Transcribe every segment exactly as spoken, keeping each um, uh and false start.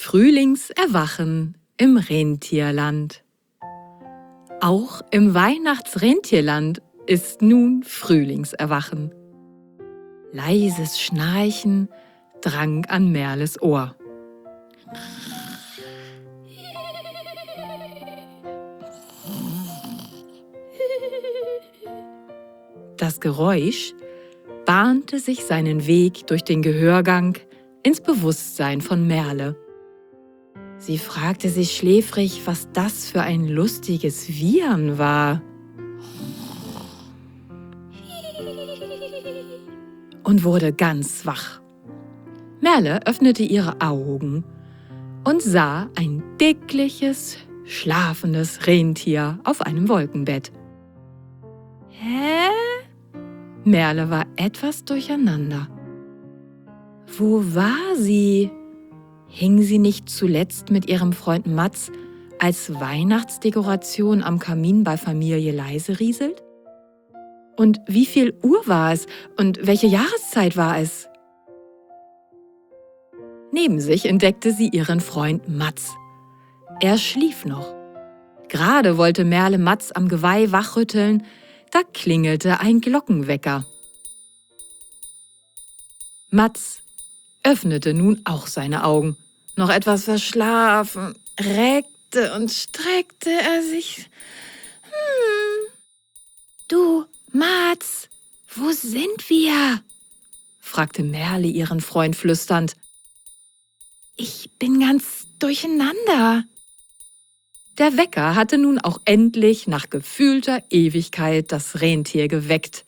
Frühlingserwachen im Rentierland. Auch im Weihnachtsrentierland ist nun Frühlingserwachen. Leises Schnarchen drang an Merles Ohr. Das Geräusch bahnte sich seinen Weg durch den Gehörgang ins Bewusstsein von Merle. Sie fragte sich schläfrig, was das für ein lustiges Wiehern war. Und wurde ganz wach. Merle öffnete ihre Augen und sah ein dickliches, schlafendes Rentier auf einem Wolkenbett. Hä? Merle war etwas durcheinander. Wo war sie? Hing sie nicht zuletzt mit ihrem Freund Mats als Weihnachtsdekoration am Kamin bei Familie Leiserieselt? Und wie viel Uhr war es und welche Jahreszeit war es? Neben sich entdeckte sie ihren Freund Mats. Er schlief noch. Gerade wollte Merle Mats am Geweih wachrütteln, da klingelte ein Glockenwecker. Mats öffnete nun auch seine Augen. Noch etwas verschlafen, reckte und streckte er sich. Hm. Du, Mats, wo sind wir? Fragte Merle ihren Freund flüsternd. Ich bin ganz durcheinander. Der Wecker hatte nun auch endlich nach gefühlter Ewigkeit das Rentier geweckt.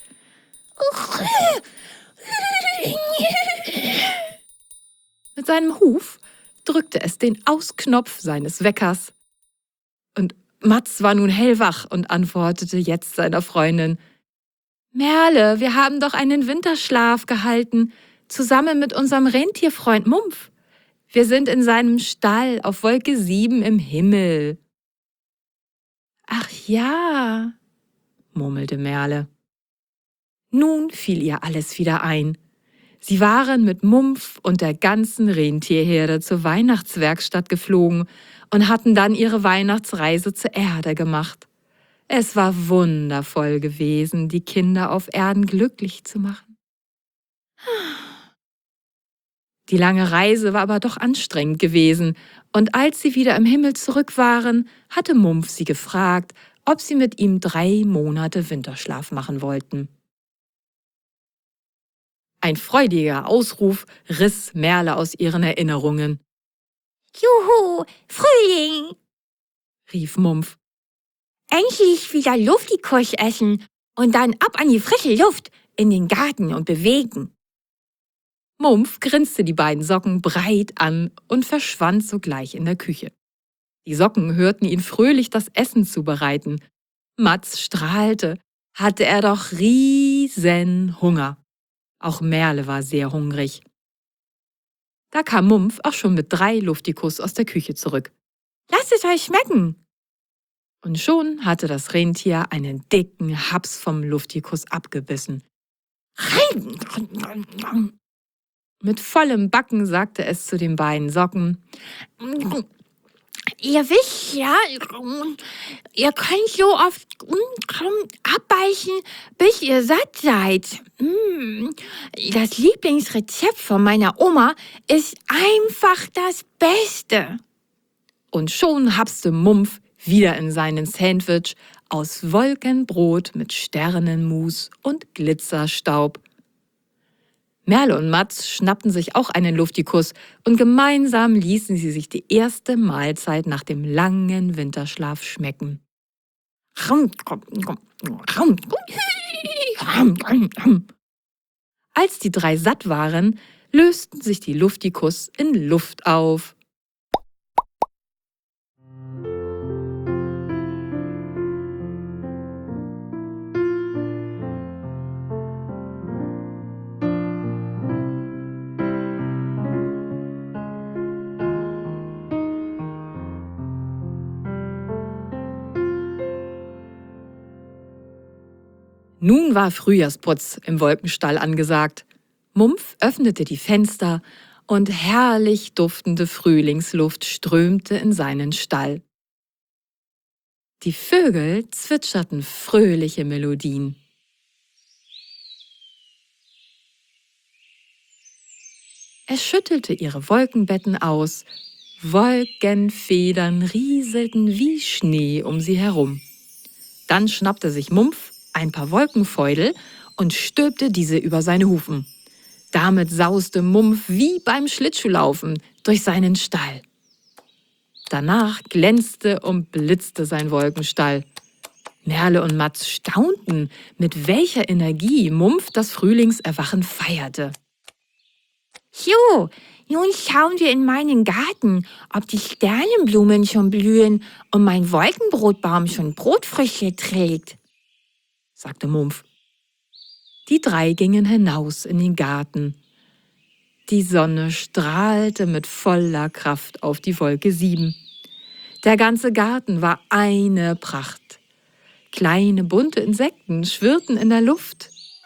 Mit seinem Huf drückte es den Ausknopf seines Weckers. Und Mats war nun hellwach und antwortete jetzt seiner Freundin: Merle, wir haben doch einen Winterschlaf gehalten, zusammen mit unserem Rentierfreund Mumpf. Wir sind in seinem Stall auf Wolke sieben im Himmel. Ach ja, murmelte Merle. Nun fiel ihr alles wieder ein. Sie waren mit Mumpf und der ganzen Rentierherde zur Weihnachtswerkstatt geflogen und hatten dann ihre Weihnachtsreise zur Erde gemacht. Es war wundervoll gewesen, die Kinder auf Erden glücklich zu machen. Die lange Reise war aber doch anstrengend gewesen, und als sie wieder im Himmel zurück waren, hatte Mumpf sie gefragt, ob sie mit ihm drei Monate Winterschlaf machen wollten. Ein freudiger Ausruf riss Merle aus ihren Erinnerungen. Juhu, Frühling! Rief Mumpf. Endlich wieder Luftikus essen und dann ab an die frische Luft in den Garten und bewegen. Mumpf grinste die beiden Socken breit an und verschwand sogleich in der Küche. Die Socken hörten ihn fröhlich das Essen zubereiten. Mats strahlte, hatte er doch riesen Hunger. Auch Merle war sehr hungrig. Da kam Mumpf auch schon mit drei Luftikus aus der Küche zurück. Lasst es euch schmecken! Und schon hatte das Rentier einen dicken Haps vom Luftikus abgebissen. Mit vollem Backen sagte es zu den beiden Socken: Ihr wisst ja, ihr könnt so oft abbeißen, bis ihr satt seid. Das Lieblingsrezept von meiner Oma ist einfach das Beste. Und schon hapste Mumpf wieder in seinen Sandwich aus Wolkenbrot mit Sternenmus und Glitzerstaub. Merle und Mats schnappten sich auch einen Luftikus und gemeinsam ließen sie sich die erste Mahlzeit nach dem langen Winterschlaf schmecken. Als die drei satt waren, lösten sich die Luftikus in Luft auf. Nun war Frühjahrsputz im Wolkenstall angesagt. Mumpf öffnete die Fenster und herrlich duftende Frühlingsluft strömte in seinen Stall. Die Vögel zwitscherten fröhliche Melodien. Er schüttelte ihre Wolkenbetten aus. Wolkenfedern rieselten wie Schnee um sie herum. Dann schnappte sich Mumpf ein paar Wolkenfeudel und stülpte diese über seine Hufen. Damit sauste Mumpf wie beim Schlittschuhlaufen durch seinen Stall. Danach glänzte und blitzte sein Wolkenstall. Merle und Matz staunten, mit welcher Energie Mumpf das Frühlingserwachen feierte. So, nun schauen wir in meinen Garten, ob die Sternenblumen schon blühen und mein Wolkenbrotbaum schon Brotfrüchte trägt, sagte Mumpf. Die drei gingen hinaus in den Garten. Die Sonne strahlte mit voller Kraft auf die Wolke sieben. Der ganze Garten war eine Pracht. Kleine bunte Insekten schwirrten in der Luft.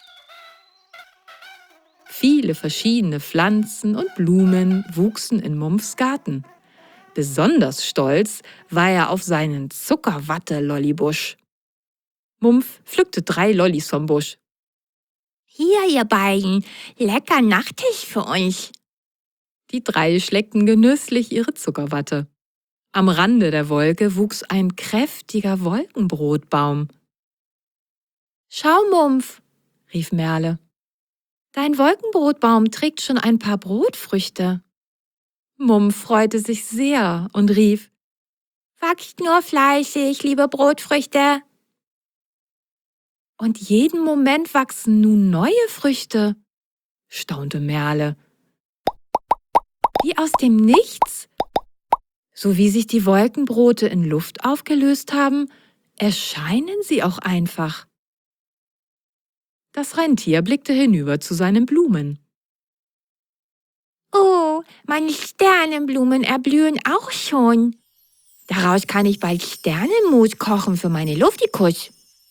Viele verschiedene Pflanzen und Blumen wuchsen in Mumpfs Garten. Besonders stolz war er auf seinen Zuckerwatte-Lollibusch. Mumpf pflückte drei Lollis vom Busch. Hier, ihr beiden, lecker Nachtisch für uns. Die drei schleckten genüsslich ihre Zuckerwatte. Am Rande der Wolke wuchs ein kräftiger Wolkenbrotbaum. »Schau, Mumpf«, rief Merle. »Dein Wolkenbrotbaum trägt schon ein paar Brotfrüchte.« Mumpf freute sich sehr und rief, »Wachst nur fleißig, liebe Brotfrüchte!« »Und jeden Moment wachsen nun neue Früchte«, staunte Merle. »Wie aus dem Nichts? So wie sich die Wolkenbrote in Luft aufgelöst haben, erscheinen sie auch einfach.« Das Rentier blickte hinüber zu seinen Blumen. »Oh, meine Sternenblumen erblühen auch schon. Daraus kann ich bald Sternenmus kochen für meine Luftikus.«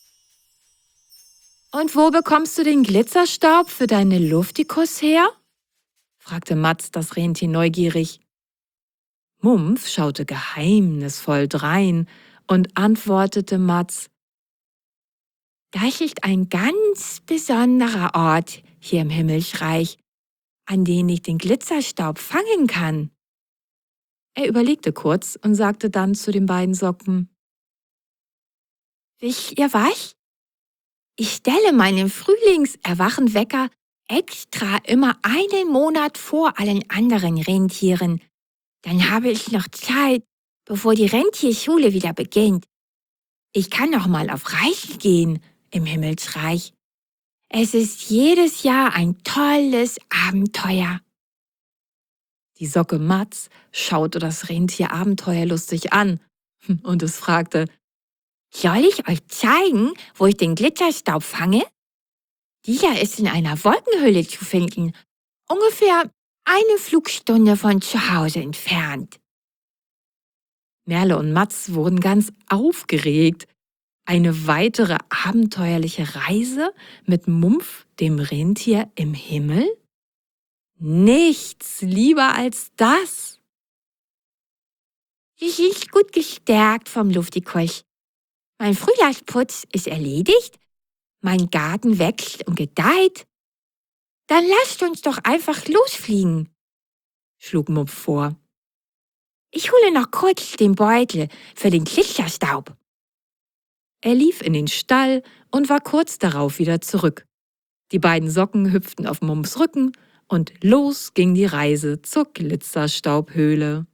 »Und wo bekommst du den Glitzerstaub für deine Luftikus her?« fragte Matz das Rentier neugierig. Mumpf schaute geheimnisvoll drein und antwortete Matz, »Das ist ein ganz besonderer Ort hier im Himmelsreich, an den ich den Glitzerstaub fangen kann.« Er überlegte kurz und sagte dann zu den beiden Socken, »Wisst ihr was? Ich stelle meinen Frühlingserwachenwecker extra immer einen Monat vor allen anderen Rentieren. Dann habe ich noch Zeit, bevor die Rentierschule wieder beginnt. Ich kann noch mal auf Reisen gehen im Himmelsreich. Es ist jedes Jahr ein tolles Abenteuer.« Die Socke Matz schaute das Rentier abenteuerlustig an und es fragte, »Soll ich euch zeigen, wo ich den Glitzerstaub fange? Dieser ist in einer Wolkenhülle zu finden, ungefähr eine Flugstunde von zu Hause entfernt.« Merle und Matz wurden ganz aufgeregt. Eine weitere abenteuerliche Reise mit Mumpf, dem Rentier, im Himmel? Nichts lieber als das. Sie sind gut gestärkt vom Luftikus. Mein Frühjahrsputz ist erledigt, mein Garten wächst und gedeiht. Dann lasst uns doch einfach losfliegen, schlug Mumpf vor. Ich hole noch kurz den Beutel für den Glitzerstaub. Er lief in den Stall und war kurz darauf wieder zurück. Die beiden Socken hüpften auf Mumpfs Rücken und los ging die Reise zur Glitzerstaubhöhle.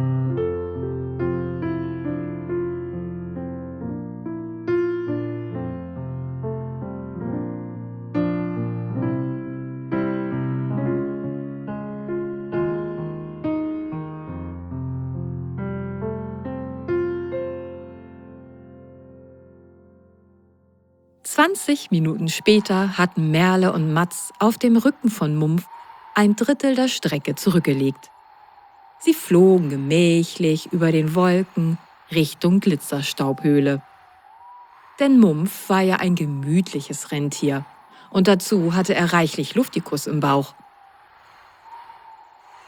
Zwanzig Minuten später hatten Merle und Matz auf dem Rücken von Mumpf ein Drittel der Strecke zurückgelegt. Sie flogen gemächlich über den Wolken Richtung Glitzerstaubhöhle. Denn Mumpf war ja ein gemütliches Rentier und dazu hatte er reichlich Luftikus im Bauch.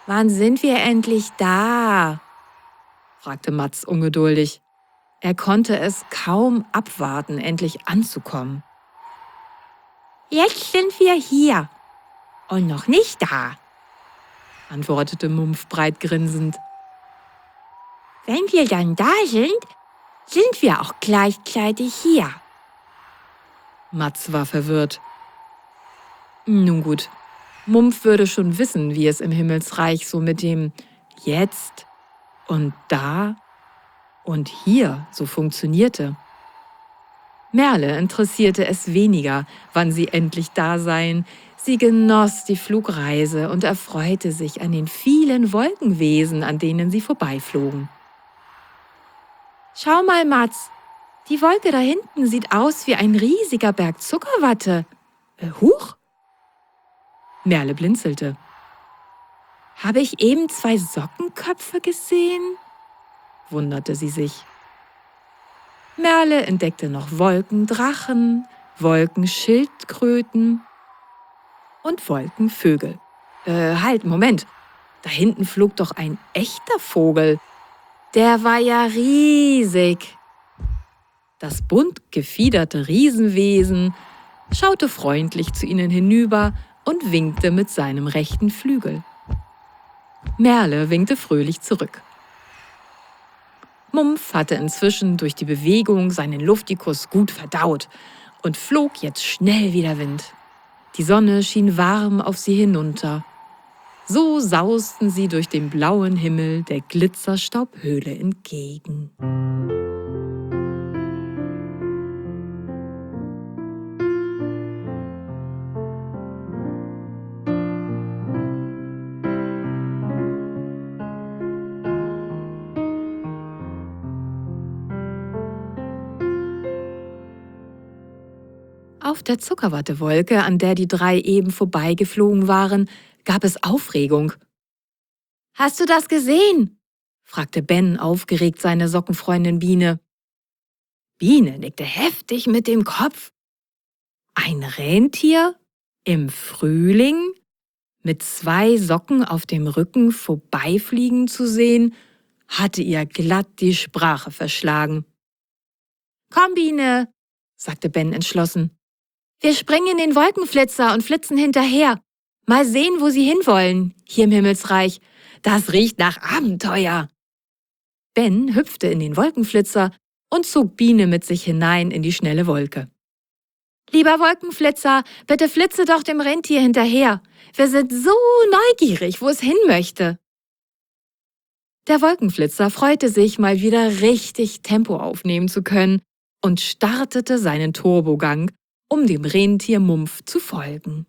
Wann sind wir endlich da?« fragte Mats ungeduldig. Er konnte es kaum abwarten, endlich anzukommen. »Jetzt sind wir hier und noch nicht da«, antwortete Mumpf breit grinsend. »Wenn wir dann da sind, sind wir auch gleichzeitig hier.« Mats war verwirrt. Nun gut, Mumpf würde schon wissen, wie es im Himmelsreich so mit dem Jetzt und Da und Hier so funktionierte. Merle interessierte es weniger, wann sie endlich da seien. Sie genoss die Flugreise und erfreute sich an den vielen Wolkenwesen, an denen sie vorbeiflogen. »Schau mal, Mats, die Wolke da hinten sieht aus wie ein riesiger Berg Zuckerwatte. Äh, huch!« Merle blinzelte. »Habe ich eben zwei Sockenköpfe gesehen?« wunderte sie sich. Merle entdeckte noch Wolkendrachen, Wolkenschildkröten und Wolkenvögel. Äh, halt, Moment, da hinten flog doch ein echter Vogel. Der war ja riesig. Das bunt gefiederte Riesenwesen schaute freundlich zu ihnen hinüber und winkte mit seinem rechten Flügel. Merle winkte fröhlich zurück. Mumpf hatte inzwischen durch die Bewegung seinen Luftikus gut verdaut und flog jetzt schnell wie der Wind. Die Sonne schien warm auf sie hinunter. So sausten sie durch den blauen Himmel der Glitzerstaubhöhle entgegen. Auf der Zuckerwattewolke, an der die drei eben vorbeigeflogen waren, gab es Aufregung. »Hast du das gesehen?« fragte Ben aufgeregt seine Sockenfreundin Biene. Biene nickte heftig mit dem Kopf. Ein Rentier im Frühling mit zwei Socken auf dem Rücken vorbeifliegen zu sehen, hatte ihr glatt die Sprache verschlagen. »Komm, Biene«, sagte Ben entschlossen. »Wir springen in den Wolkenflitzer und flitzen hinterher. Mal sehen, wo sie hinwollen, hier im Himmelsreich. Das riecht nach Abenteuer.« Ben hüpfte in den Wolkenflitzer und zog Biene mit sich hinein in die schnelle Wolke. »Lieber Wolkenflitzer, bitte flitze doch dem Rentier hinterher. Wir sind so neugierig, wo es hin möchte.« Der Wolkenflitzer freute sich, mal wieder richtig Tempo aufnehmen zu können und startete seinen Turbogang, um dem Rentier Mumpf zu folgen.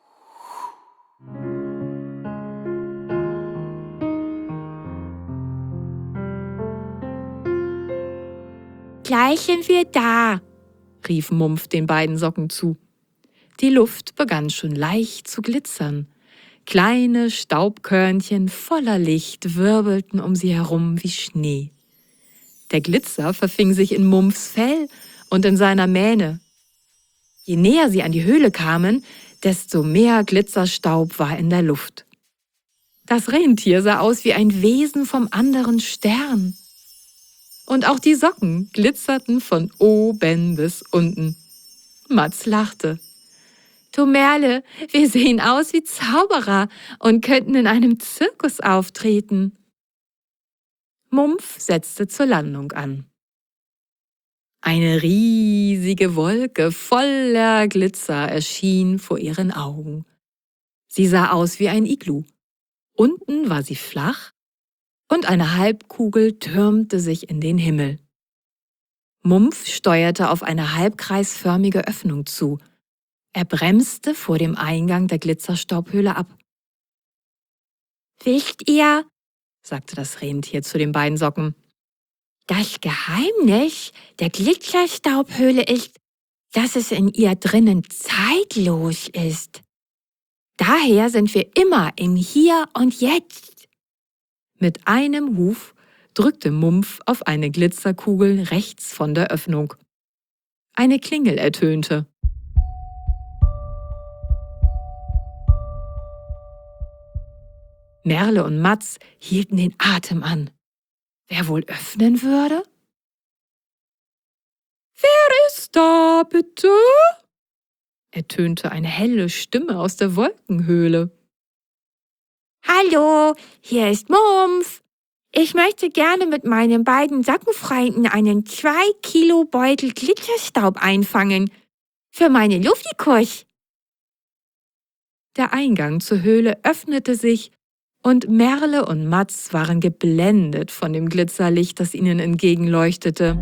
»Gleich sind wir da«, rief Mumpf den beiden Socken zu. Die Luft begann schon leicht zu glitzern. Kleine Staubkörnchen voller Licht wirbelten um sie herum wie Schnee. Der Glitzer verfing sich in Mumpfs Fell und in seiner Mähne. Je näher sie an die Höhle kamen, desto mehr Glitzerstaub war in der Luft. Das Rentier sah aus wie ein Wesen vom anderen Stern. Und auch die Socken glitzerten von oben bis unten. Mats lachte. »Du Merle, wir sehen aus wie Zauberer und könnten in einem Zirkus auftreten.« Mumpf setzte zur Landung an. Eine riesige Wolke voller Glitzer erschien vor ihren Augen. Sie sah aus wie ein Iglu. Unten war sie flach und eine Halbkugel türmte sich in den Himmel. Mumpf steuerte auf eine halbkreisförmige Öffnung zu. Er bremste vor dem Eingang der Glitzerstaubhöhle ab. »Wisst ihr«, sagte das Rentier zu den beiden Socken, »das Geheimnis der Glitzerstaubhöhle ist, dass es in ihr drinnen zeitlos ist. Daher sind wir immer im Hier und Jetzt.« Mit einem Huf drückte Mumpf auf eine Glitzerkugel rechts von der Öffnung. Eine Klingel ertönte. Merle und Matz hielten den Atem an. Wer wohl öffnen würde? »Wer ist da, bitte?« ertönte eine helle Stimme aus der Wolkenhöhle. »Hallo, hier ist Mumpf. Ich möchte gerne mit meinen beiden Sackenfreunden einen zwei Kilo Beutel Glitterstaub einfangen. Für meine Luftikus.« Der Eingang zur Höhle öffnete sich und Merle und Matz waren geblendet von dem Glitzerlicht, das ihnen entgegenleuchtete.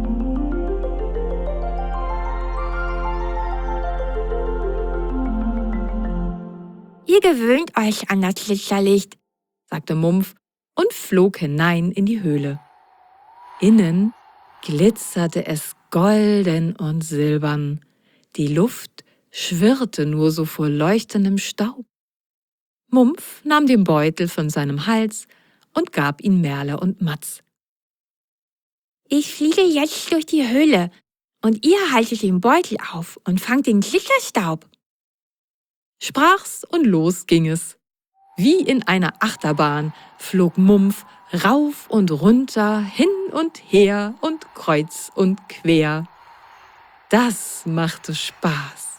»Ihr gewöhnt euch an das Glitzerlicht«, sagte Mumpf und flog hinein in die Höhle. Innen glitzerte es golden und silbern. Die Luft schwirrte nur so vor leuchtendem Staub. Mumpf nahm den Beutel von seinem Hals und gab ihn Merle und Matz. »Ich fliege jetzt durch die Höhle und ihr haltet den Beutel auf und fangt den Glitterstaub«, sprach's und los ging es. Wie in einer Achterbahn flog Mumpf rauf und runter, hin und her und kreuz und quer. Das machte Spaß.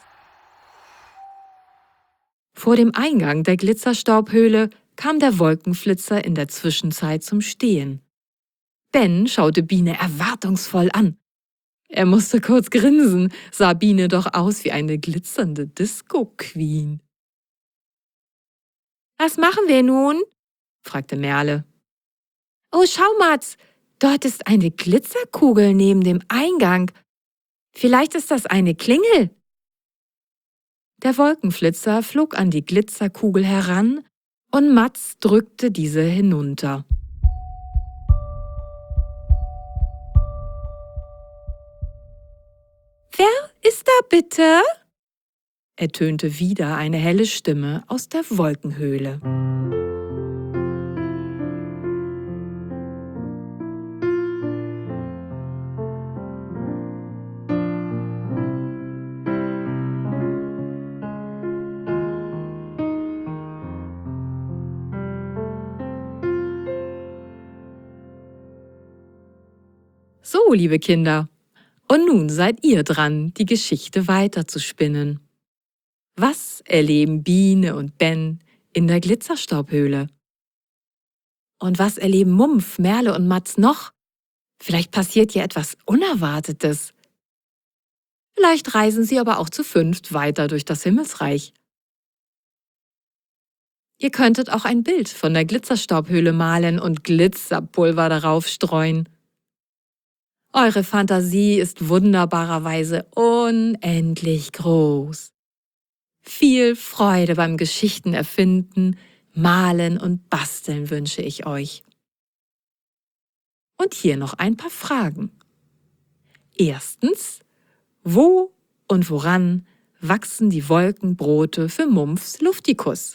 Vor dem Eingang der Glitzerstaubhöhle kam der Wolkenflitzer in der Zwischenzeit zum Stehen. Ben schaute Biene erwartungsvoll an. Er musste kurz grinsen, sah Biene doch aus wie eine glitzernde Disco-Queen. »Was machen wir nun?« fragte Merle. »Oh, schau, Matz, dort ist eine Glitzerkugel neben dem Eingang. Vielleicht ist das eine Klingel.« Der Wolkenflitzer flog an die Glitzerkugel heran und Matz drückte diese hinunter. »Wer ist da bitte?« ertönte wieder eine helle Stimme aus der Wolkenhöhle. So, liebe Kinder, und nun seid ihr dran, die Geschichte weiterzuspinnen. Was erleben Biene und Ben in der Glitzerstaubhöhle? Und was erleben Mumpf, Merle und Matz noch? Vielleicht passiert hier etwas Unerwartetes. Vielleicht reisen sie aber auch zu fünft weiter durch das Himmelsreich. Ihr könntet auch ein Bild von der Glitzerstaubhöhle malen und Glitzerpulver darauf streuen. Eure Fantasie ist wunderbarerweise unendlich groß. Viel Freude beim Geschichten erfinden, malen und basteln wünsche ich euch. Und hier noch ein paar Fragen. Erstens, wo und woran wachsen die Wolkenbrote für Mumpfs Luftikus?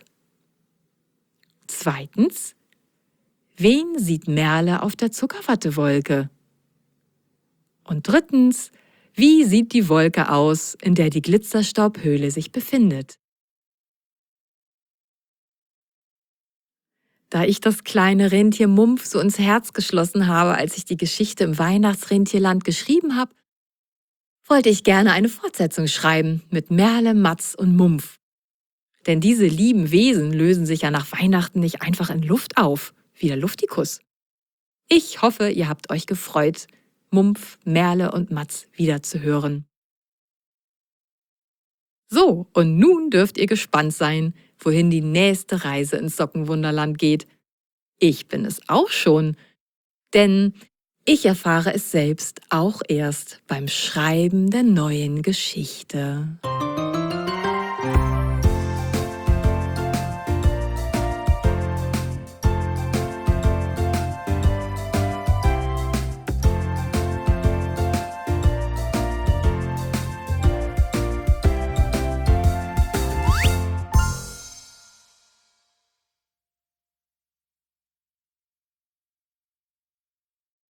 Zweitens, wen sieht Merle auf der Zuckerwattewolke? Und drittens, wie sieht die Wolke aus, in der die Glitzerstaubhöhle sich befindet? Da ich das kleine Rentier Mumpf so ins Herz geschlossen habe, als ich die Geschichte im Weihnachtsrentierland geschrieben habe, wollte ich gerne eine Fortsetzung schreiben mit Merle, Matz und Mumpf. Denn diese lieben Wesen lösen sich ja nach Weihnachten nicht einfach in Luft auf, wie der Luftikus. Ich hoffe, ihr habt euch gefreut, Mumpf, Merle und Matz wiederzuhören. So, und nun dürft ihr gespannt sein, wohin die nächste Reise ins Sockenwunderland geht. Ich bin es auch schon, denn ich erfahre es selbst auch erst beim Schreiben der neuen Geschichte.